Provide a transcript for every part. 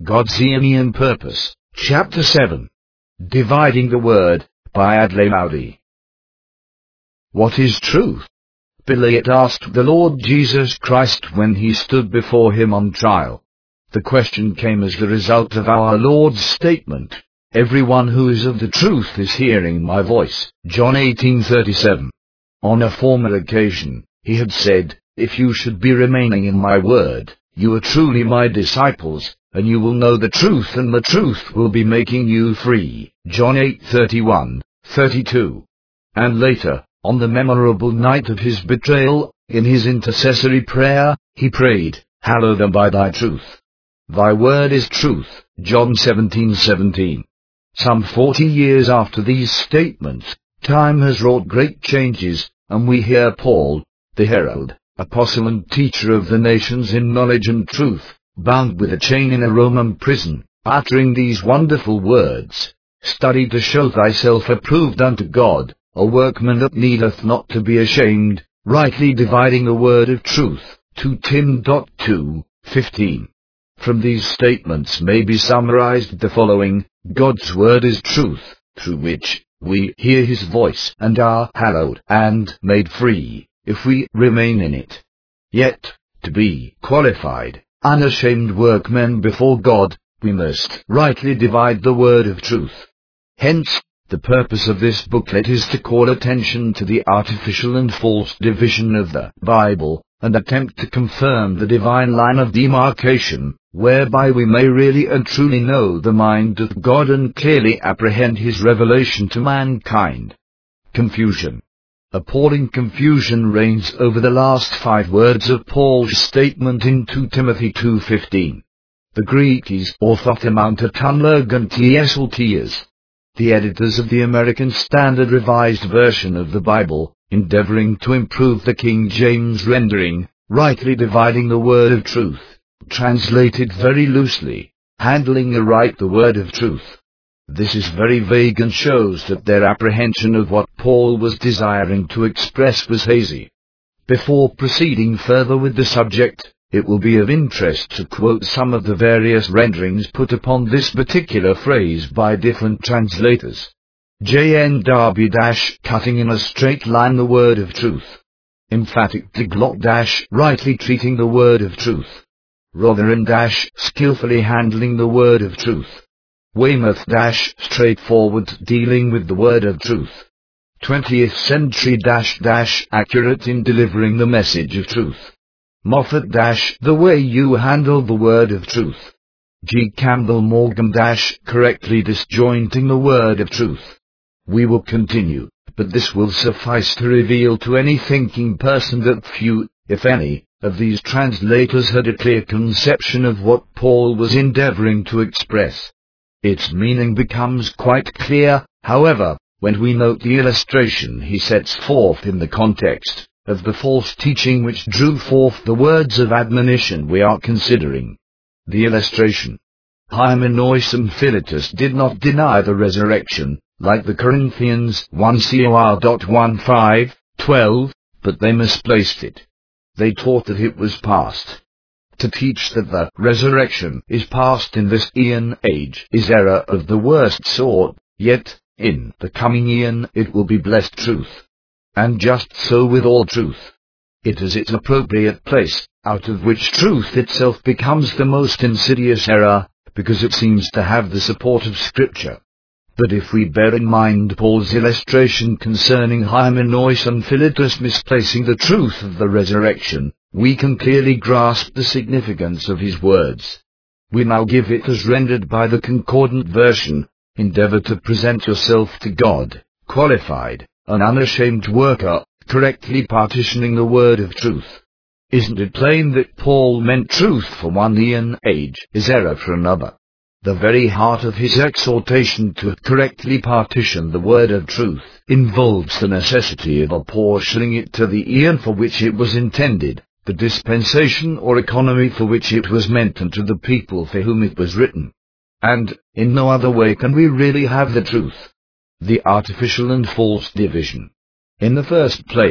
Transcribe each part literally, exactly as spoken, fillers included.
God's Eonian Purpose, Chapter seven. Dividing the Word, by Adlai Moody. What is truth? Pilate asked the Lord Jesus Christ when he stood before him on trial. The question came as the result of our Lord's statement, "Everyone who is of the truth is hearing my voice," John eighteen thirty-seven. On a former occasion, he had said, "If you should be remaining in my word, you are truly my disciples, and you will know the truth, and the truth will be making you free," John eight thirty-one, thirty-two. And later, on the memorable night of his betrayal, in his intercessory prayer, he prayed, "Hallow them by thy truth. Thy word is truth," John seventeen seventeen. Some forty years after these statements, time has wrought great changes, and we hear Paul, the herald, apostle and teacher of the nations in knowledge and truth, bound with a chain in a Roman prison, uttering these wonderful words, "Study to show thyself approved unto God, a workman that needeth not to be ashamed, rightly dividing the word of truth," Second Timothy two fifteen. From these statements may be summarized the following: God's word is truth, through which we hear his voice and are hallowed and made free, if we remain in it. Yet, to be qualified, unashamed workmen before God, we must rightly divide the word of truth. Hence, the purpose of this booklet is to call attention to the artificial and false division of the Bible, and attempt to confirm the divine line of demarcation, whereby we may really and truly know the mind of God and clearly apprehend his revelation to mankind. Confusion. Appalling confusion reigns over the last five words of Paul's statement in Second Timothy two fifteen. The Greek is orthothemantatanlergantiesaltias. The editors of the American Standard Revised Version of the Bible, endeavoring to improve the King James rendering, rightly dividing the word of truth, translated very loosely, handling aright the word of truth. This is very vague and shows that their apprehension of what Paul was desiring to express was hazy. Before proceeding further with the subject, it will be of interest to quote some of the various renderings put upon this particular phrase by different translators. J N Darby dash cutting in a straight line the word of truth. Emphatic diglot dash rightly treating the word of truth. Rotherham dash skillfully handling the word of truth. Weymouth dash straightforward dealing with the word of truth. twentieth century dash dash accurate in delivering the message of truth. Moffat dash the way you handle the word of truth. G. Campbell Morgan dash correctly disjointing the word of truth. We will continue, but this will suffice to reveal to any thinking person that few, if any, of these translators had a clear conception of what Paul was endeavoring to express. Its meaning becomes quite clear, however, when we note the illustration he sets forth in the context of the false teaching which drew forth the words of admonition we are considering. The illustration. Hymenaeus and Philetus did not deny the resurrection, like the Corinthians one Cor fifteen, twelve, but they misplaced it. They taught that it was past. To teach that the resurrection is past in this eon age is error of the worst sort, yet, in the coming eon it will be blessed truth. And just so with all truth. It is its appropriate place, out of which truth itself becomes the most insidious error, because it seems to have the support of Scripture. But if we bear in mind Paul's illustration concerning Hymenaeus and Philetus misplacing the truth of the resurrection, we can clearly grasp the significance of his words. We now give it as rendered by the Concordant Version. Endeavor to present yourself to God, qualified, an unashamed worker, correctly partitioning the word of truth. Isn't it plain that Paul meant truth for one eon age is error for another? The very heart of his exhortation to correctly partition the word of truth involves the necessity of apportioning it to the eon for which it was intended, the dispensation or economy for which it was meant, and to the people for whom it was written. And, in no other way can we really have the truth. The artificial and false division. In the first place,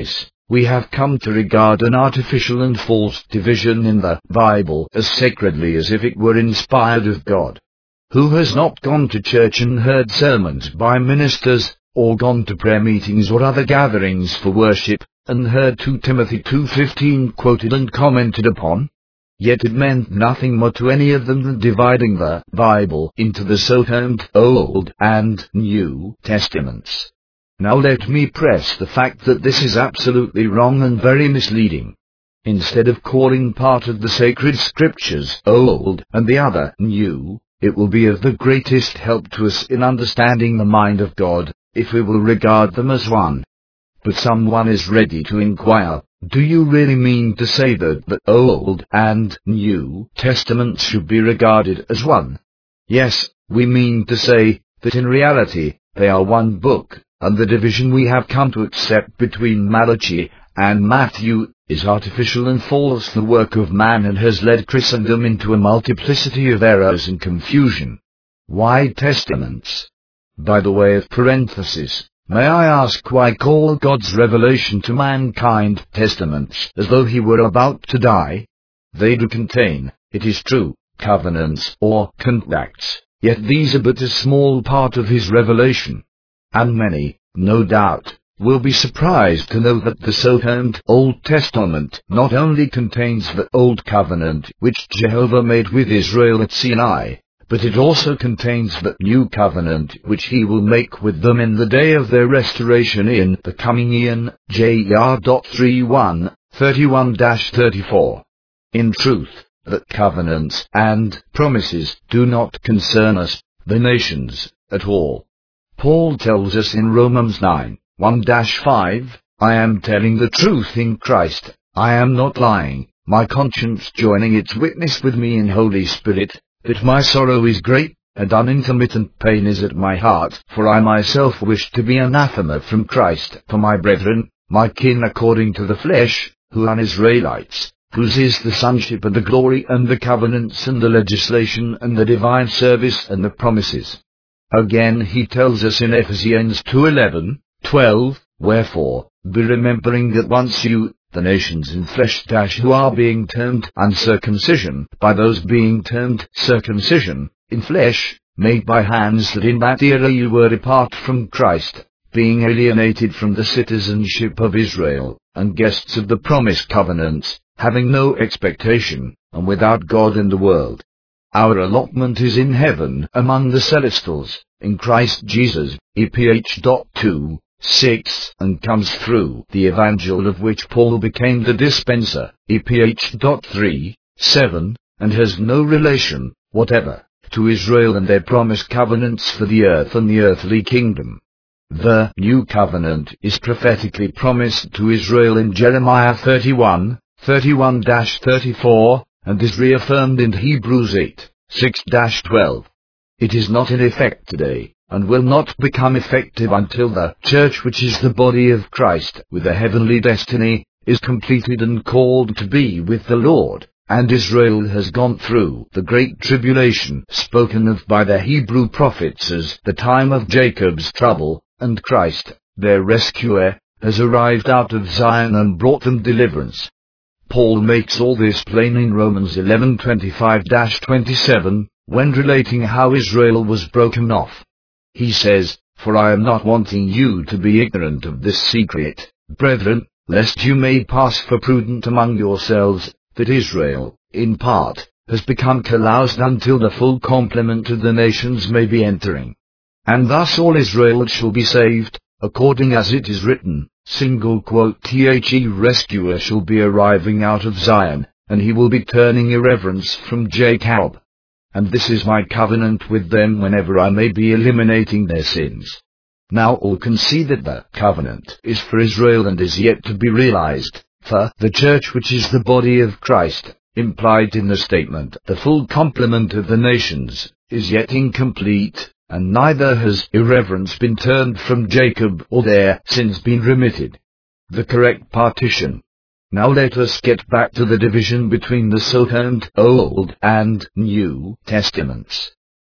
We have come to regard an artificial and false division in the Bible as sacredly as if it were inspired of God. Who has not gone to church and heard sermons by ministers, or gone to prayer meetings or other gatherings for worship, and heard Second Timothy two fifteen quoted and commented upon? Yet it meant nothing more to any of them than dividing the Bible into the so-termed Old and New Testaments. Now let me press the fact that this is absolutely wrong and very misleading. Instead of calling part of the sacred scriptures Old and the other New, it will be of the greatest help to us in understanding the mind of God, if we will regard them as one. But someone is ready to inquire, do you really mean to say that the Old and New Testaments should be regarded as one? Yes, we mean to say that in reality they are one book, and the division we have come to accept between Malachi and Matthew is artificial and false, the work of man, and has led Christendom into a multiplicity of errors and confusion. Why testaments? By the way of parenthesis, may I ask why call God's revelation to mankind testaments, as though he were about to die? They do contain, it is true, covenants or contracts, yet these are but a small part of his revelation. And many, no doubt, will be surprised to know that the so-termed Old Testament not only contains the Old Covenant which Jehovah made with Israel at Sinai, but it also contains the New Covenant which he will make with them in the day of their restoration in the coming eon, J R thirty-one, thirty-one to thirty-four. In truth, that covenants and promises do not concern us, the nations, at all. Paul tells us in Romans nine, one to five, I am telling the truth in Christ, I am not lying, my conscience joining its witness with me in Holy Spirit, that my sorrow is great, and unintermittent pain is at my heart, for I myself wish to be anathema from Christ for my brethren, my kin according to the flesh, who are Israelites, whose is the sonship and the glory and the covenants and the legislation and the divine service and the promises. Again he tells us in Ephesians two eleven, twelve, wherefore, be remembering that once you, the nations in flesh dash who are being termed uncircumcision, by those being termed circumcision, in flesh, made by hands, that in that era you were apart from Christ, being alienated from the citizenship of Israel, and guests of the promised covenants, having no expectation, and without God in the world. Our allotment is in heaven, among the celestials, in Christ Jesus, E P H two, six, and comes through the evangel of which Paul became the dispenser, E P H three, seven, and has no relation whatever to Israel and their promised covenants for the earth and the earthly kingdom. The new covenant is prophetically promised to Israel in Jeremiah thirty-one, thirty-one to thirty-four, and is reaffirmed in Hebrews eight, six to twelve. It is not in effect today, and will not become effective until the church, which is the body of Christ, with a heavenly destiny, is completed and called to be with the Lord, and Israel has gone through the great tribulation spoken of by the Hebrew prophets as the time of Jacob's trouble, and Christ, their rescuer, has arrived out of Zion and brought them deliverance. Paul makes all this plain in Romans eleven twenty-five to twenty-seven, when relating how Israel was broken off. He says, For I am not wanting you to be ignorant of this secret, brethren, lest you may pass for prudent among yourselves, that Israel, in part, has become caroused until the full complement of the nations may be entering. And thus all Israel shall be saved, according as it is written, single quote, The rescuer shall be arriving out of Zion, and he will be turning irreverence from Jacob. And this is my covenant with them whenever I may be eliminating their sins. Now all can see that the covenant is for Israel and is yet to be realized, for the church, which is the body of Christ, implied in the statement, the full complement of the nations, is yet incomplete, and neither has irreverence been turned from Jacob or their sins been remitted. The correct partition. Now let us get back to the division between the so-termed Old and New Testaments.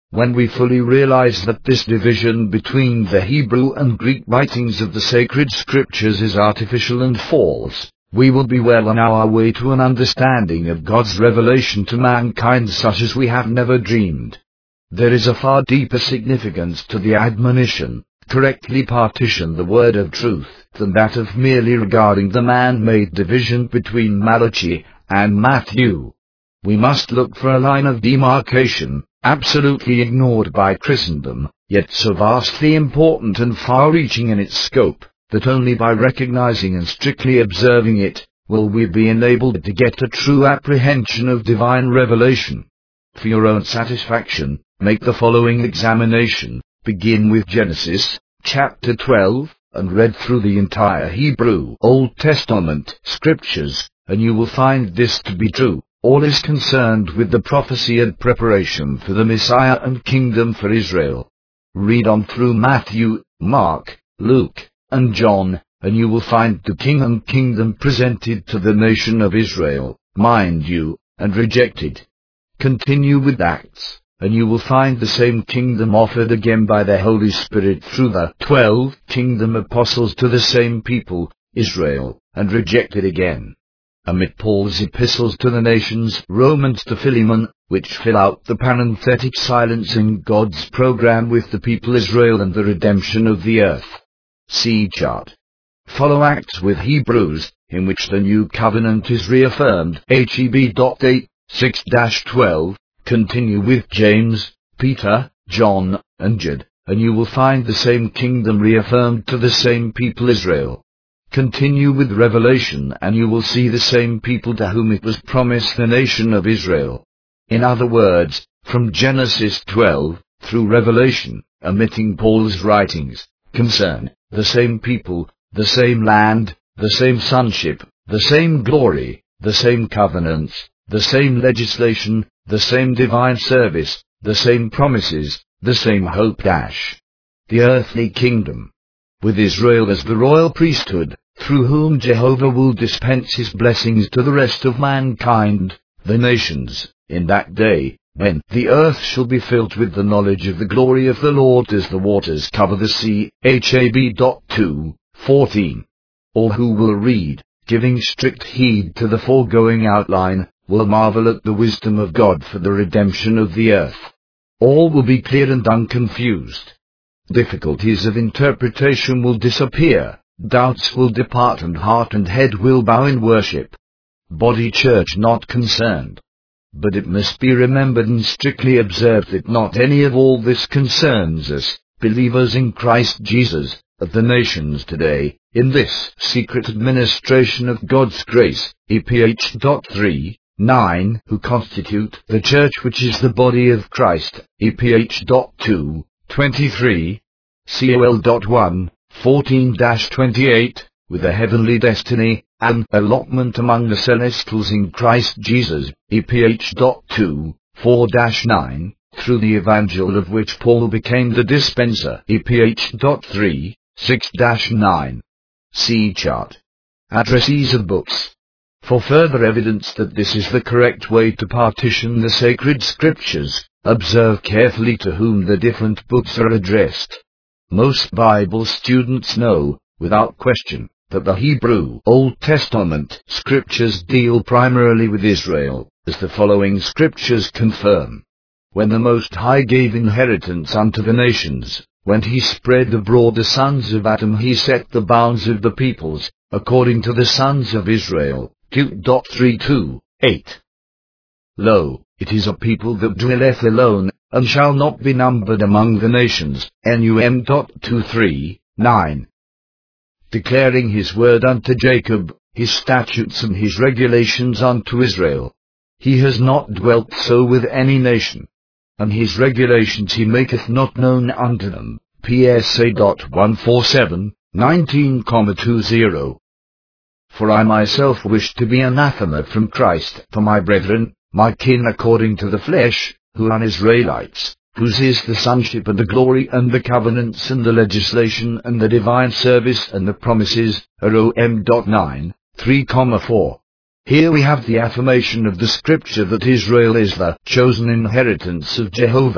When we fully realize that this division between the Hebrew and Greek writings of the sacred scriptures is artificial and false, we will be well on our way to an understanding of God's revelation to mankind such as we have never dreamed. There is a far deeper significance to the admonition, correctly partition the word of truth, than that of merely regarding the man-made division between Malachi and Matthew. We must look for a line of demarcation, absolutely ignored by Christendom, yet so vastly important and far-reaching in its scope, that only by recognizing and strictly observing it, will we be enabled to get a true apprehension of divine revelation. For your own satisfaction, make the following examination. Begin with Genesis, chapter twelve, and read through the entire Hebrew Old Testament scriptures, and you will find this to be true. All is concerned with the prophecy and preparation for the Messiah and kingdom for Israel. Read on through Matthew, Mark, Luke, and John, and you will find the king and kingdom presented to the nation of Israel, mind you, and rejected. Continue with Acts, and you will find the same kingdom offered again by the Holy Spirit through the twelve kingdom apostles to the same people, Israel, and rejected again. Amid Paul's epistles to the nations, Romans to Philemon, which fill out the parenthetic silence in God's program with the people Israel and the redemption of the earth. See chart. Follow Acts with Hebrews, in which the new covenant is reaffirmed. H E B eight, six twelve. Continue with James, Peter, John, and Jude, and you will find the same kingdom reaffirmed to the same people Israel. Continue with Revelation, and you will see the same people to whom it was promised, the nation of Israel. In other words, from Genesis twelve, through Revelation, omitting Paul's writings, concern the same people, the same land, the same sonship, the same glory, the same covenants, the same legislation, the same divine service, the same promises, the same hope dash. The earthly kingdom, with Israel as the royal priesthood, through whom Jehovah will dispense his blessings to the rest of mankind, the nations, in that day, when the earth shall be filled with the knowledge of the glory of the Lord as the waters cover the sea. H A B two, fourteen. All who will read, giving strict heed to the foregoing outline, will marvel at the wisdom of God for the redemption of the earth. All will be clear and unconfused. Difficulties of interpretation will disappear, doubts will depart, and heart and head will bow in worship. Body church not concerned. But it must be remembered and strictly observed that not any of all this concerns us, believers in Christ Jesus, of the nations today, in this secret administration of God's grace. E P H three, nine, who constitute the church which is the body of Christ. E P H two, twenty-three, C O L one, fourteen twenty-eight, with a heavenly destiny, and allotment among the celestials in Christ Jesus. E P H two, four nine, through the evangel of which Paul became the dispenser. E P H three, six nine. See chart. Addressees of books. For further evidence that this is the correct way to partition the sacred scriptures, observe carefully to whom the different books are addressed. Most Bible students know, without question, that the Hebrew Old Testament scriptures deal primarily with Israel, as the following scriptures confirm. When the Most High gave inheritance unto the nations, when he spread abroad the sons of Adam, he set the bounds of the peoples, according to the sons of Israel. Q three two, eight. Lo, it is a people that dwelleth alone, and shall not be numbered among the nations. N U M two three, nine. Declaring his word unto Jacob, his statutes and his regulations unto Israel. He has not dwelt so with any nation. And his regulations he maketh not known unto them. P S A one forty-seven, nineteen, twenty. For I myself wish to be anathema from Christ for my brethren, my kin according to the flesh, who are Israelites, whose is the sonship and the glory and the covenants and the legislation and the divine service and the promises. R O M nine, three, four. Here we have the affirmation of the scripture that Israel is the chosen inheritance of Jehovah.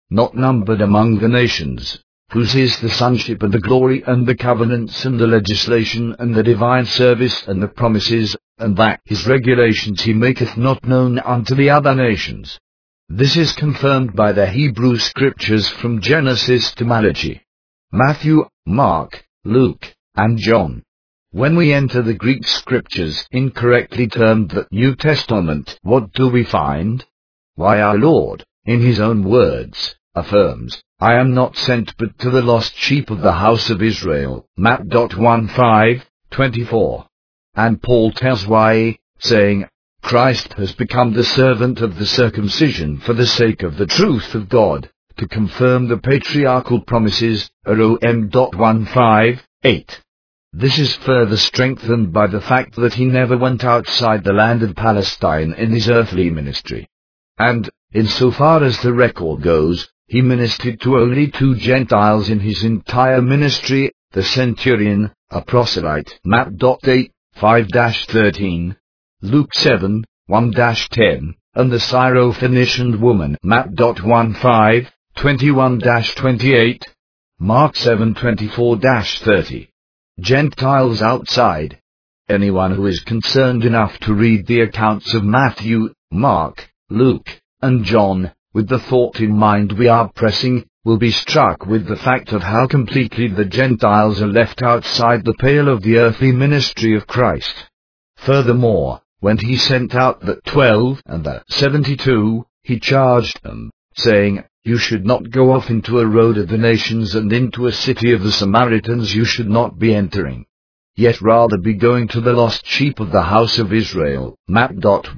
not numbered among the nations, whose is the sonship and the glory and the covenants and the legislation and the divine service and the promises, and that his regulations he maketh not known unto the other nations. This is confirmed by the Hebrew Scriptures from Genesis to Malachi. Matthew, Mark, Luke, and John. When we enter the Greek Scriptures, incorrectly termed the New Testament, what do we find? Why, our Lord, in his own words, affirms, I am not sent but to the lost sheep of the house of Israel. Matt one five, twenty-four. And Paul tells why, saying, Christ has become the servant of the circumcision for the sake of the truth of God, to confirm the patriarchal promises. Rom one five, eight. This is further strengthened by the fact that he never went outside the land of Palestine in his earthly ministry. And, insofar as the record goes, he ministered to only two Gentiles in his entire ministry, the centurion, a proselyte, Matt eight, five thirteen, Luke seven, one ten, and the Syrophoenician woman, Matt one five, twenty-one twenty-eight, Mark seven twenty-four thirty. Gentiles outside. Anyone who is concerned enough to read the accounts of Matthew, Mark, Luke, and John, with the thought in mind we are pressing, will be struck with the fact of how completely the Gentiles are left outside the pale of the earthly ministry of Christ. Furthermore, when he sent out the twelve and the seventy-two, he charged them, saying, You should not go off into a road of the nations, and into a city of the Samaritans you should not be entering. Yet rather be going to the lost sheep of the house of Israel. Matt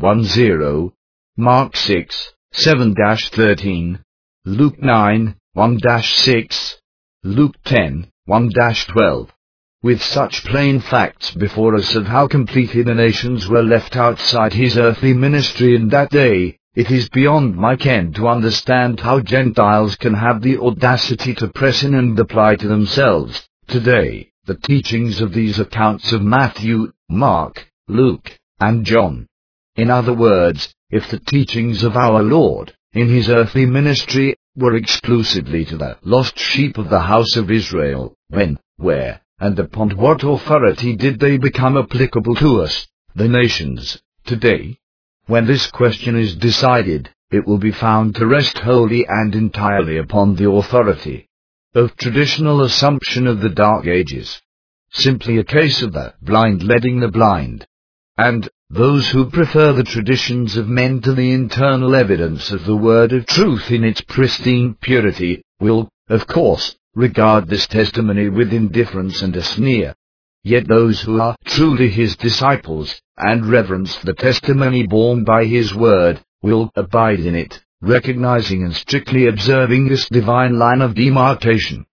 ten, Mark six, seven thirteen, Luke nine, one six, Luke ten, one twelve. With such plain facts before us of how completely the nations were left outside his earthly ministry in that day, it is beyond my ken to understand how Gentiles can have the audacity to press in and apply to themselves, today, the teachings of these accounts of Matthew, Mark, Luke, and John. In other words, if the teachings of our Lord, in his earthly ministry, were exclusively to the lost sheep of the house of Israel, when, where, and upon what authority did they become applicable to us, the nations, today? When this question is decided, it will be found to rest wholly and entirely upon the authority of traditional assumption of the Dark Ages. Simply a case of the blind leading the blind. And those who prefer the traditions of men to the internal evidence of the word of truth in its pristine purity, will, of course, regard this testimony with indifference and a sneer. Yet those who are truly his disciples, and reverence the testimony borne by his word, will abide in it, recognizing and strictly observing this divine line of demarcation.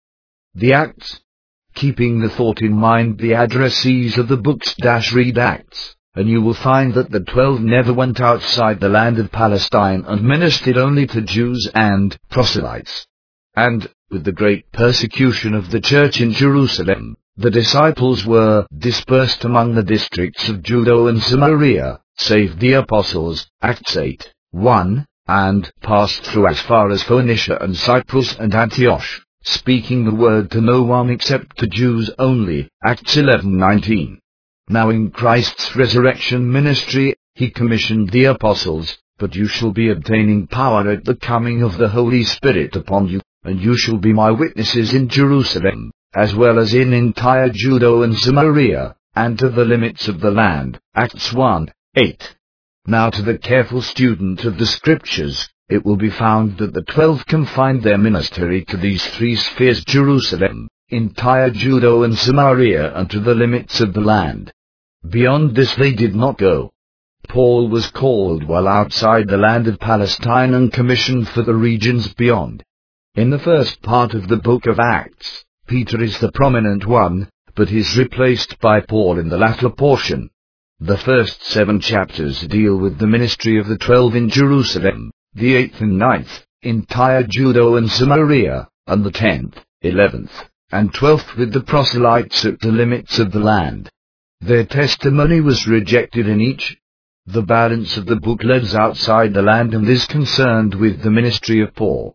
The Acts. Keeping the thought in mind, the addressees of the books read Acts, and you will find that the twelve never went outside the land of Palestine and ministered only to Jews and proselytes. And, with the great persecution of the church in Jerusalem, the disciples were dispersed among the districts of Judea and Samaria, save the apostles, Acts eight, one, and passed through as far as Phoenicia and Cyprus and Antioch, speaking the word to no one except to Jews only, Acts eleven nineteen. Now in Christ's resurrection ministry, he commissioned the apostles, but you shall be obtaining power at the coming of the Holy Spirit upon you, and you shall be my witnesses in Jerusalem, as well as in entire Judea and Samaria, and to the limits of the land, Acts one, eight. Now to the careful student of the Scriptures, it will be found that the twelve confined their ministry to these three spheres: Jerusalem, entire Judea and Samaria, and to the limits of the land. Beyond this they did not go. Paul was called while outside the land of Palestine and commissioned for the regions beyond. In the first part of the book of Acts, Peter is the prominent one, but is replaced by Paul in the latter portion. The first seven chapters deal with the ministry of the twelve in Jerusalem, the eighth and ninth, entire Judea and Samaria, and the tenth, eleventh, and twelfth with the proselytes at the limits of the land. Their testimony was rejected in each. The balance of the book lives outside the land and is concerned with the ministry of Paul.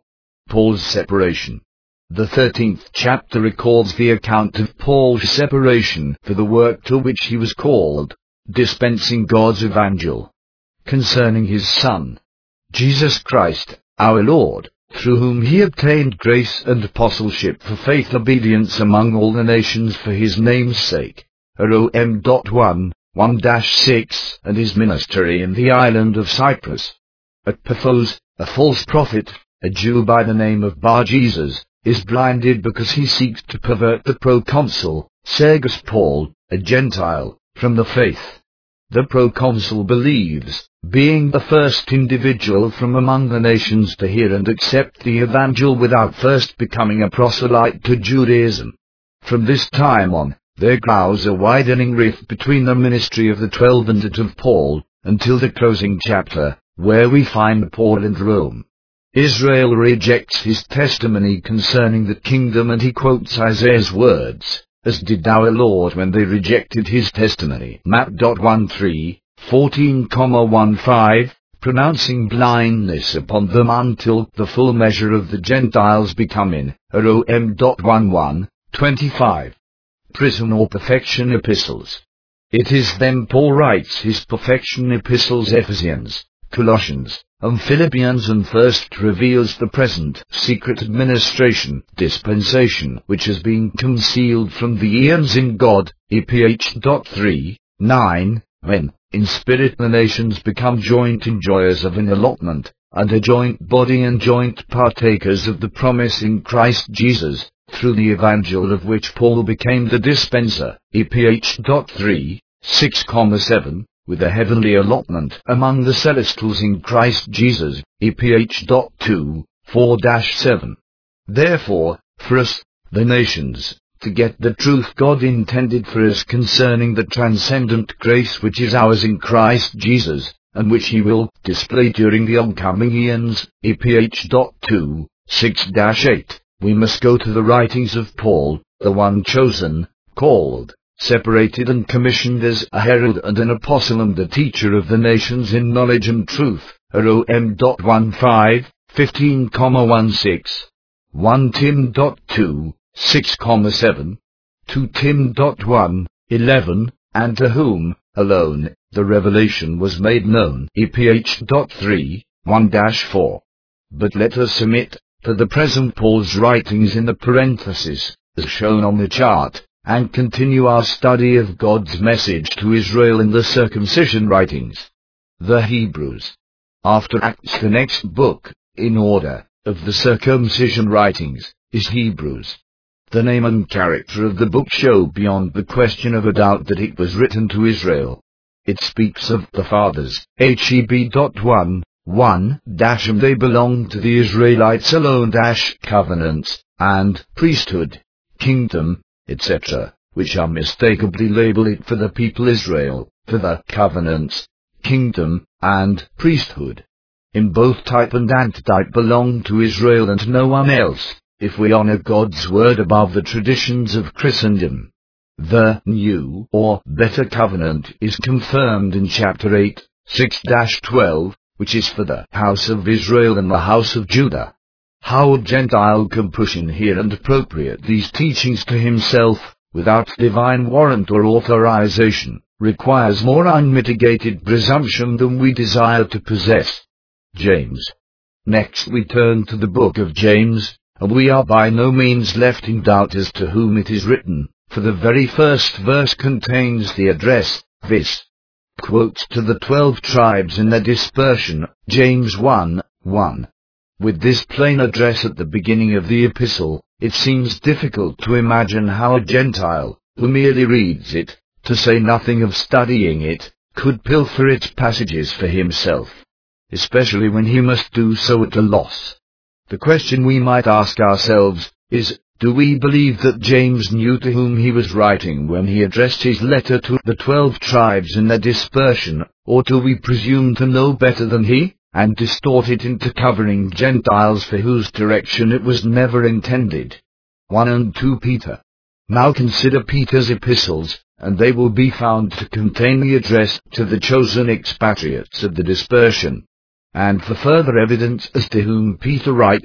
Paul's separation. The thirteenth chapter records the account of Paul's separation for the work to which he was called, dispensing God's evangel concerning his Son, Jesus Christ, our Lord, through whom he obtained grace and apostleship for faith obedience among all the nations for his name's sake. Rom one, one six, and his ministry in the island of Cyprus. At Paphos, a false prophet, a Jew by the name of Bar-Jesus, is blinded because he seeks to pervert the proconsul, Sergius Paul, a Gentile, from the faith. The proconsul believes, being the first individual from among the nations to hear and accept the evangel without first becoming a proselyte to Judaism. From this time on, there grows a widening rift between the ministry of the twelve and that of Paul, until the closing chapter, where we find Paul in Rome. Israel rejects his testimony concerning the kingdom, and he quotes Isaiah's words, as did our Lord when they rejected his testimony. Matt one three, fourteen, fifteen, pronouncing blindness upon them until the full measure of the Gentiles be come in. Rom one one, twenty-five. Prison or perfection epistles. It is then Paul writes his perfection epistles, Ephesians, Colossians, and Philippians, and first reveals the present secret administration, dispensation, which has been concealed from the eons in God, E P H three, nine, when, in spirit the nations become joint enjoyers of an allotment, and a joint body and joint partakers of the promise in Christ Jesus, through the evangel of which Paul became the dispenser, E P H three, six, seven, with a heavenly allotment among the celestials in Christ Jesus, E P H two, four, seven. Therefore, for us, the nations, to get the truth God intended for us concerning the transcendent grace which is ours in Christ Jesus, and which he will display during the oncoming eons, E P H two, six, eight, we must go to the writings of Paul, the one chosen, called, separated and commissioned as a herald and an apostle and the teacher of the nations in knowledge and truth. Rom one five, fifteen, sixteen, First Timothy two, six, seven, Second Timothy one, eleven, and to whom, alone, the revelation was made known. E P H three, one, four. But let us omit, for the present, Paul's writings in the parenthesis, as shown on the chart, and continue our study of God's message to Israel in the circumcision writings. The Hebrews. After Acts, the next book, in order, of the circumcision writings, is Hebrews. The name and character of the book show beyond the question of a doubt that it was written to Israel. It speaks of the fathers, Heb one, one, and they belong to the Israelites alone, covenants, and priesthood, kingdom, et cetera, which unmistakably label it for the people Israel, for the covenants, kingdom, and priesthood. In both type and antitype belong to Israel and no one else, if we honor God's word above the traditions of Christendom. The new, or better covenant, is confirmed in chapter eight, six, twelve, which is for the house of Israel and the house of Judah. How a Gentile can push in here and appropriate these teachings to himself, without divine warrant or authorization, requires more unmitigated presumption than we desire to possess. James. Next we turn to the book of James, and we are by no means left in doubt as to whom it is written, for the very first verse contains the address, viz. Quotes to the twelve tribes in their dispersion, James one, one. With this plain address at the beginning of the epistle, it seems difficult to imagine how a Gentile, who merely reads it, to say nothing of studying it, could pilfer its passages for himself, especially when he must do so at a loss. The question we might ask ourselves is, do we believe that James knew to whom he was writing when he addressed his letter to the twelve tribes in their dispersion, or do we presume to know better than he, and distort it into covering Gentiles for whose direction it was never intended? First and Second Peter. Now consider Peter's epistles, and they will be found to contain the address to the chosen expatriates of the dispersion. And for further evidence as to whom Peter writes,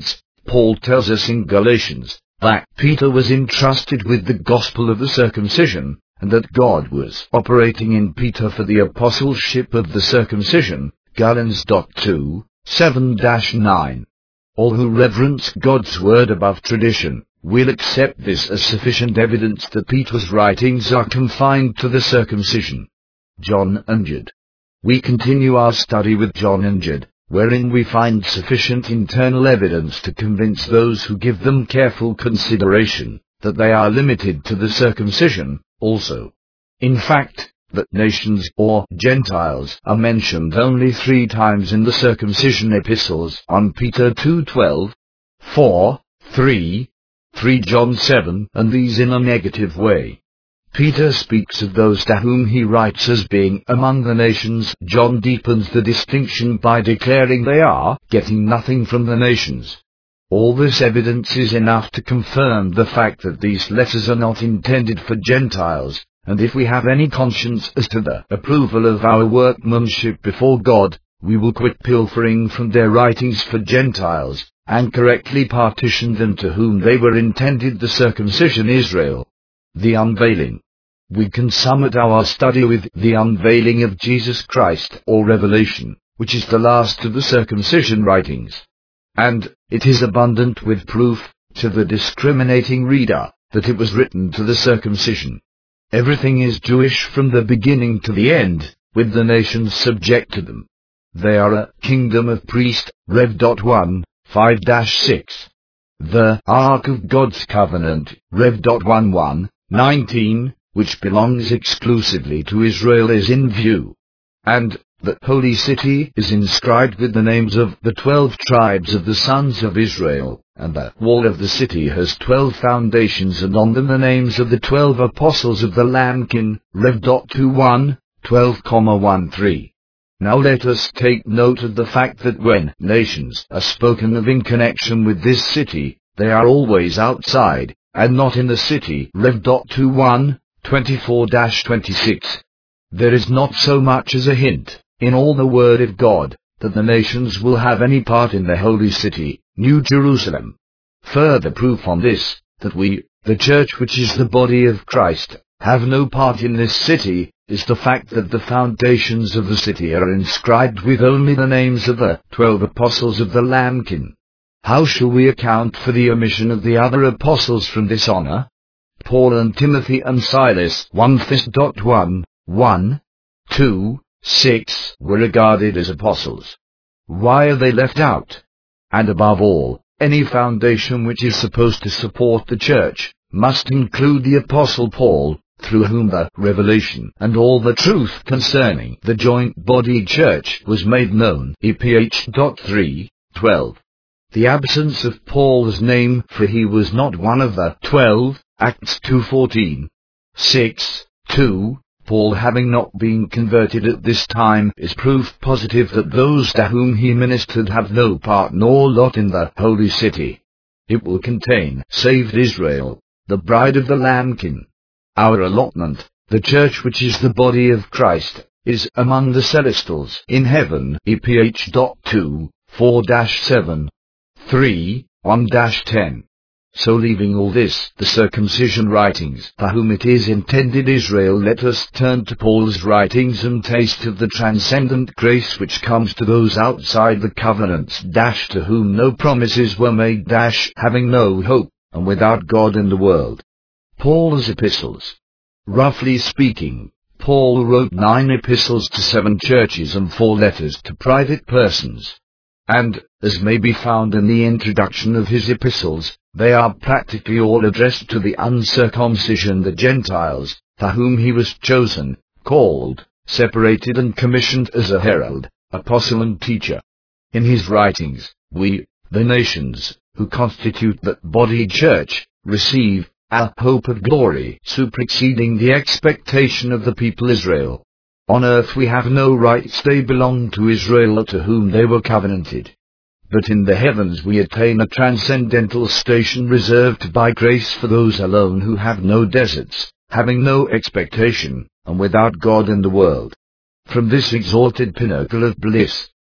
Paul tells us in Galatians that Peter was entrusted with the gospel of the circumcision, and that God was operating in Peter for the apostleship of the circumcision. Galatians two, seven to nine. All who reverence God's word above tradition will accept this as sufficient evidence that Peter's writings are confined to the circumcision. John and Jude. We continue our study with John and Jude, wherein we find sufficient internal evidence to convince those who give them careful consideration that they are limited to the circumcision also. In fact, that nations or Gentiles are mentioned only three times in the circumcision epistles: on Peter two twelve, four, three, three John seven, and these in a negative way. Peter speaks of those to whom he writes as being among the nations. John deepens the distinction by declaring they are getting nothing from the nations. All this evidence is enough to confirm the fact that these letters are not intended for Gentiles, and if we have any conscience as to the approval of our workmanship before God, we will quit pilfering from their writings for Gentiles, and correctly partition them to whom they were intended, the circumcision Israel. The unveiling. We can sum up our study with the unveiling of Jesus Christ, or Revelation, which is the last of the circumcision writings. And it is abundant with proof, to the discriminating reader, that it was written to the circumcision. Everything is Jewish from the beginning to the end, with the nations subject to them. They are a kingdom of priests. Rev one, five to six. The Ark of God's Covenant. Rev one one, nineteen, which belongs exclusively to Israel, is in view. And the holy city is inscribed with the names of the twelve tribes of the sons of Israel, and the wall of the city has twelve foundations, and on them the names of the twelve apostles of the Lambkin. Rev two one, twelve, thirteen. Now let us take note of the fact that when nations are spoken of in connection with this city, they are always outside, and not in the city. Rev two one, twenty-four to twenty-six. There is not so much as a hint, in all the Word of God, that the nations will have any part in the holy city, New Jerusalem. Further proof on this, that we, the church which is the body of Christ, have no part in this city, is the fact that the foundations of the city are inscribed with only the names of the twelve apostles of the Lambkin. How shall we account for the omission of the other apostles from this honor? Paul and Timothy and Silas, First Thessalonians one, one, two, six, were regarded as apostles. Why are they left out? And above all, any foundation which is supposed to support the church must include the Apostle Paul, through whom the revelation and all the truth concerning the joint body church was made known. E P H three, twelve. The absence of Paul's name, for he was not one of the twelve, Acts two fourteen. six, two. Paul having not been converted at this time is proof positive that those to whom he ministered have no part nor lot in the holy city. It will contain saved Israel, the bride of the Lambkin. Our allotment, the church which is the body of Christ, is among the celestials in heaven. E P H two, four to seven. three, one to ten. So leaving all this, the circumcision writings, for whom it is intended Israel, let us turn to Paul's writings and taste of the transcendent grace which comes to those outside the covenants, dash to whom no promises were made, dash having no hope, and without God in the world. Paul's epistles. Roughly speaking, Paul wrote nine epistles to seven churches and four letters to private persons. And, as may be found in the introduction of his epistles, they are practically all addressed to the uncircumcision, the Gentiles, to whom he was chosen, called, separated and commissioned as a herald, apostle and teacher. In his writings, we, the nations, who constitute the body church, receive a hope of glory superexceeding the expectation of the people Israel. On earth we have no rights, they belong to Israel to whom they were covenanted. But in the heavens we attain a transcendental station reserved by grace for those alone who have no deserts, having no expectation, and without God in the world. From this exalted pinnacle of bliss,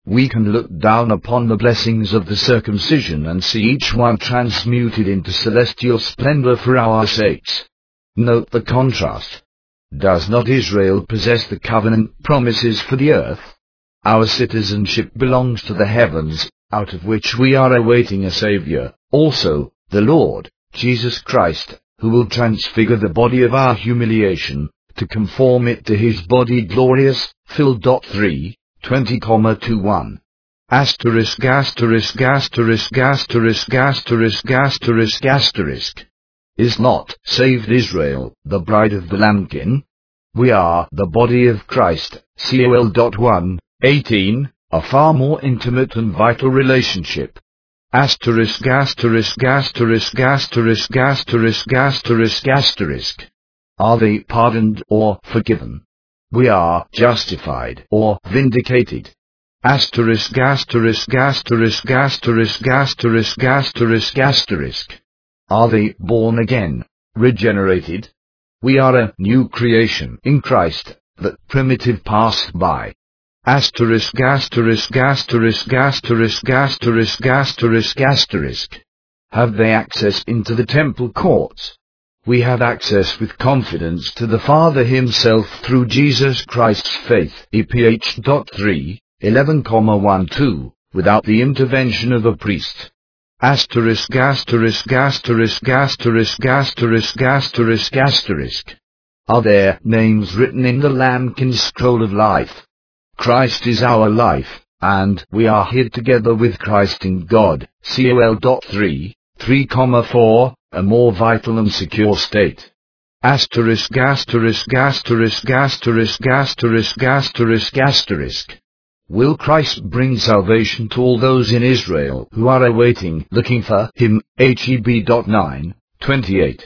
We can look down upon the blessings of the circumcision and see each one transmuted into celestial splendor for our sakes. Note the contrast. Does not Israel possess the covenant promises for the earth? Our citizenship belongs to the heavens, out of which we are awaiting a Savior, also, the Lord, Jesus Christ, who will transfigure the body of our humiliation, to conform it to his body glorious. Phil. three, twenty, twenty-one. Asterisk asterisk asterisk asterisk asterisk asterisk asterisk. Is not saved Israel the bride of the Lambkin? We are the body of Christ. Col. one, eighteen, a far more intimate and vital relationship. Asterisk asterisk asterisk asterisk asterisk asterisk asterisk. Are they pardoned or forgiven? We are justified or vindicated. Asterisk asterisk asterisk asterisk asterisk asterisk asterisk. Are they born again, regenerated? We are a new creation in Christ, that primitive passed by. Asterisk asterisk asterisk asterisk asterisk asterisk asterisk. Have they access into the temple courts? We have access with confidence to the Father himself through Jesus Christ's faith. E P H three, eleven, twelve, without the intervention of a priest. Asterisk asterisk asterisk asterisk asterisk asterisk asterisk. Are their names written in the Lambkin's scroll of life? Christ is our life, and we are hid together with Christ in God. Col. three, three, four, a more vital and secure state. Asterisk asterisk asterisk asterisk asterisk asterisk asterisk. Will Christ bring salvation to all those in Israel who are awaiting, looking for him? Heb. nine, twenty-eight.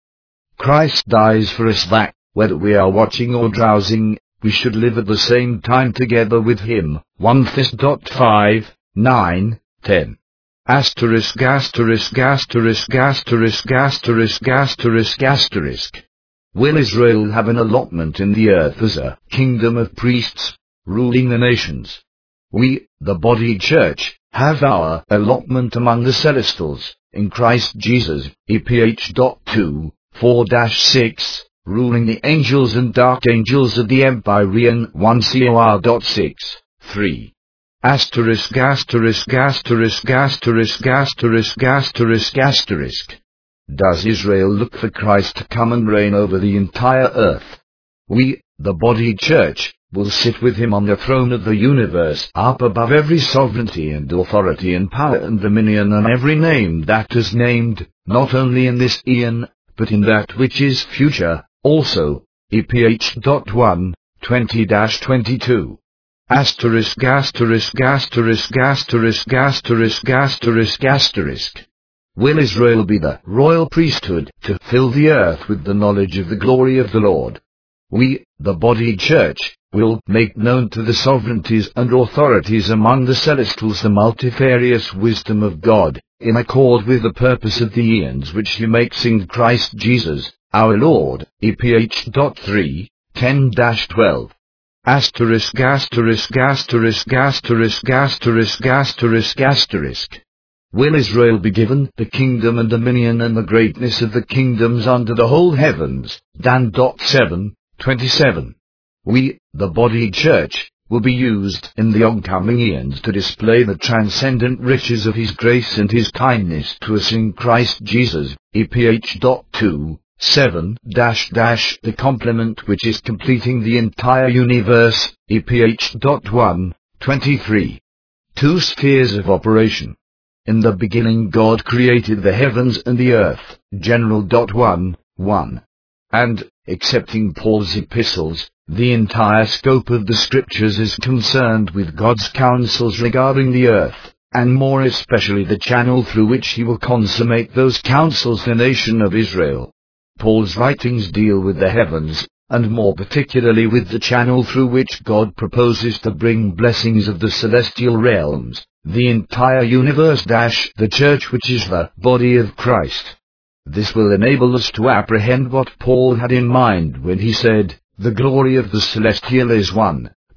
Christ dies for us that, whether we are watching or drowsing, we should live at the same time together with him. First Thess. five, nine, ten. Asterisk asterisk asterisk asterisk asterisk asterisk asterisk. Will Israel have an allotment in the earth as a kingdom of priests, ruling the nations? We, the body church, have our allotment among the celestials, in Christ Jesus. E P H two, four, six, ruling the angels and archangels of the Empyrean. one Cor. six, three. Asterisk asterisk asterisk asterisk asterisk asterisk asterisk. Does Israel look for Christ to come and reign over the entire earth? We, the body church, will sit with him on the throne of the universe, up above every sovereignty and authority and power and dominion and every name that is named, not only in this eon, but in that which is future, also. E P H one, twenty, twenty-two. Asterisk asterisk asterisk asterisk asterisk asterisk asterisk. Will Israel be the royal priesthood, to fill the earth with the knowledge of the glory of the Lord? We, the body church, will make known to the sovereignties and authorities among the celestials the multifarious wisdom of God, in accord with the purpose of the eons which he makes in Christ Jesus, our Lord. E P H three, ten, twelve. Asterisk asterisk asterisk asterisk asterisk asterisk asterisk. Will Israel be given the kingdom and dominion and the greatness of the kingdoms under the whole heavens? Dan. seven, twenty-seven. We, the body church, will be used in the oncoming eons to display the transcendent riches of his grace and his kindness to us in Christ Jesus. E P H two, seven, dash dash, the complement which is completing the entire universe. E P H one, twenty-three. Two spheres of operation. In the beginning God created the heavens and the earth. General. one, one. And, excepting Paul's epistles, the entire scope of the Scriptures is concerned with God's counsels regarding the earth, and more especially the channel through which he will consummate those counsels, the nation of Israel. Paul's writings deal with the heavens, and more particularly with the channel through which God proposes to bring blessings of the celestial realms, the entire universe dash the church which is the body of Christ. This will enable us to apprehend what Paul had in mind when he said, "The glory of the celestial is one,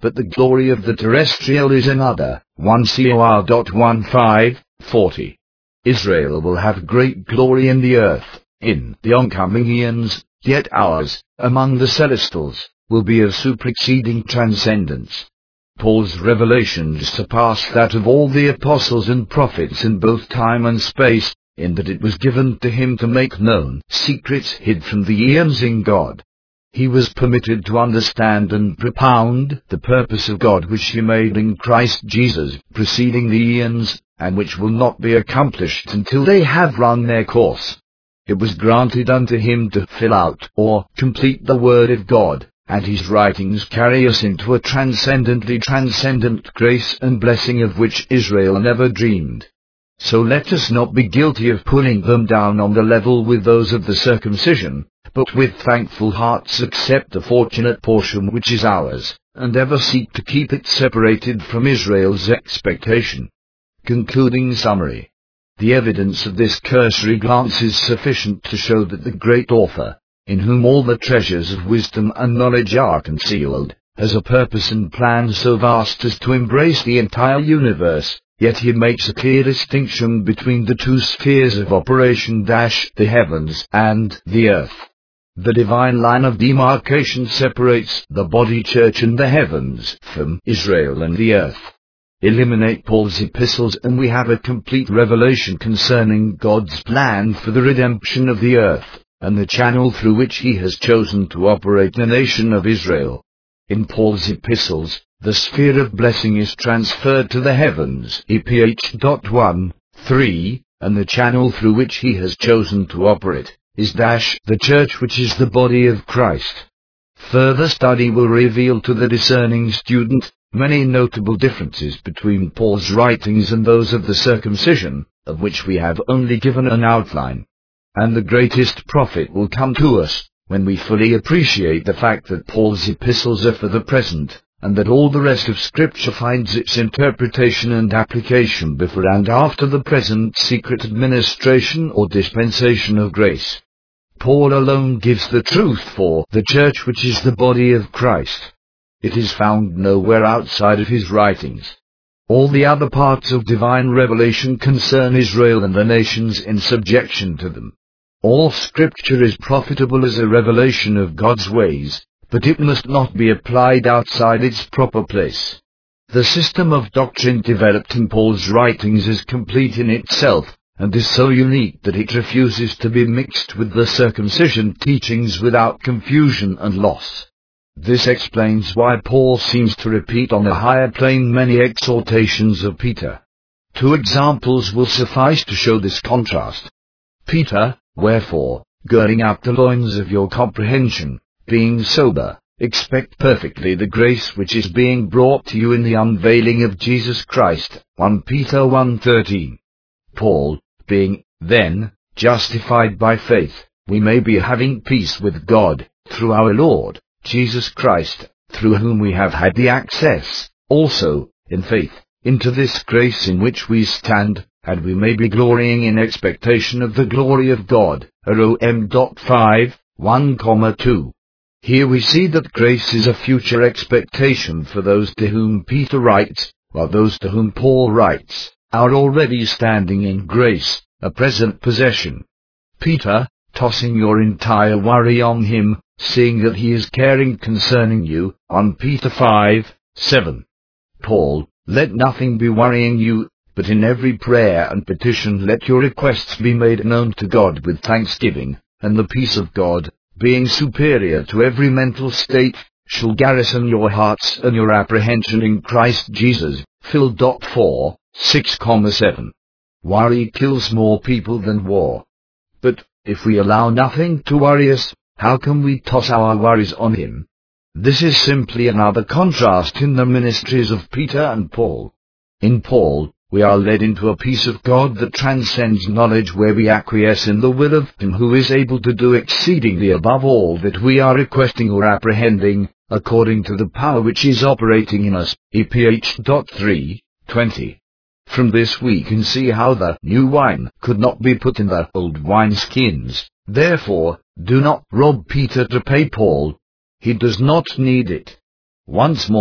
but the glory of the terrestrial is another. First Cor fifteen forty. Israel will have great glory in the earth, in the oncoming eons, yet ours, among the celestials, will be of superexceeding transcendence. Paul's revelations surpass that of all the apostles and prophets in both time and space, in that it was given to him to make known secrets hid from the eons in God. He was permitted to understand and propound the purpose of God which he made in Christ Jesus preceding the eons, and which will not be accomplished until they have run their course. It was granted unto him to fill out or complete the Word of God, and his writings carry us into a transcendently transcendent grace and blessing of which Israel never dreamed. So let us not be guilty of putting them down on the level with those of the circumcision, but with thankful hearts accept the fortunate portion which is ours, and ever seek to keep it separated from Israel's expectation. Concluding summary. The evidence of this cursory glance is sufficient to show that the great author, in whom all the treasures of wisdom and knowledge are concealed, has a purpose and plan so vast as to embrace the entire universe, yet he makes a clear distinction between the two spheres of operation, the heavens and the earth. The divine line of demarcation separates the body church and the heavens from Israel and the earth. Eliminate Paul's epistles and we have a complete revelation concerning God's plan for the redemption of the earth, and the channel through which he has chosen to operate the nation of Israel. In Paul's epistles, the sphere of blessing is transferred to the heavens, E P H one, three, and the channel through which he has chosen to operate is dash the church, which is the body of Christ. Further study will reveal to the discerning student many notable differences between Paul's writings and those of the circumcision, of which we have only given an outline. And the greatest profit will come to us when we fully appreciate the fact that Paul's epistles are for the present, and that all the rest of Scripture finds its interpretation and application before and after the present secret administration or dispensation of grace. Paul alone gives the truth for the church, which is the body of Christ. It is found nowhere outside of his writings. All the other parts of divine revelation concern Israel and the nations in subjection to them. All Scripture is profitable as a revelation of God's ways, but it must not be applied outside its proper place. The system of doctrine developed in Paul's writings is complete in itself, and is so unique that it refuses to be mixed with the circumcision teachings without confusion and loss. This explains why Paul seems to repeat on a higher plane many exhortations of Peter. Two examples will suffice to show this contrast. Peter, wherefore, girding up the loins of your comprehension, being sober, expect perfectly the grace which is being brought to you in the unveiling of Jesus Christ. First Peter one thirteen. Paul, being, then, justified by faith, we may be having peace with God, through our Lord Jesus Christ, through whom we have had the access, also, in faith, into this grace in which we stand, and we may be glorying in expectation of the glory of God. Rom five, one, two. Here we see that grace is a future expectation for those to whom Peter writes, while those to whom Paul writes are already standing in grace, a present possession. Peter, tossing your entire worry on him, seeing that he is caring concerning you. First Peter five, seven. Paul, let nothing be worrying you, but in every prayer and petition let your requests be made known to God with thanksgiving, and the peace of God, being superior to every mental state, shall garrison your hearts and your apprehension in Christ Jesus. Phil. four, six, seven. Worry kills more people than war. But, if we allow nothing to worry us, how can we toss our worries on him? This is simply another contrast in the ministries of Peter and Paul. In Paul, we are led into a peace of God that transcends knowledge, where we acquiesce in the will of Him who is able to do exceedingly above all that we are requesting or apprehending, according to the power which is operating in us. E P H three, twenty. From this we can see how the new wine could not be put in the old wineskins. Therefore, do not rob Peter to pay Paul. He does not need it. Once more,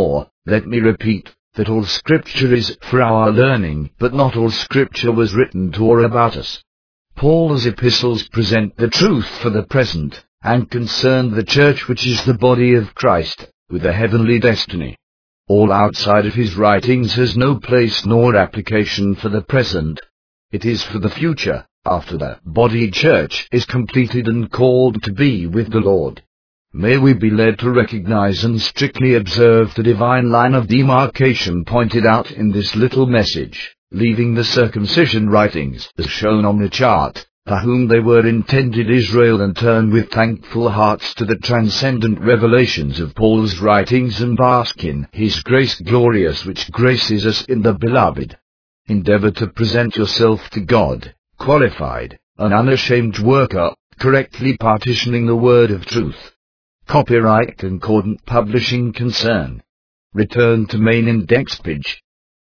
Let me repeat, that all Scripture is for our learning, but not all Scripture was written to or about us. Paul's epistles present the truth for the present, and concern the church which is the body of Christ, with a heavenly destiny. All outside of his writings has no place nor application for the present. It is for the future, after the body church is completed and called to be with the Lord. May we be led to recognize and strictly observe the divine line of demarcation pointed out in this little message, leaving the circumcision writings, as shown on the chart, for whom they were intended Israel, and turn with thankful hearts to the transcendent revelations of Paul's writings and bask in his grace glorious which graces us in the Beloved. Endeavor to present yourself to God, qualified, an unashamed worker, correctly partitioning the word of truth. Copyright Concordant Publishing Concern. Return to main index page.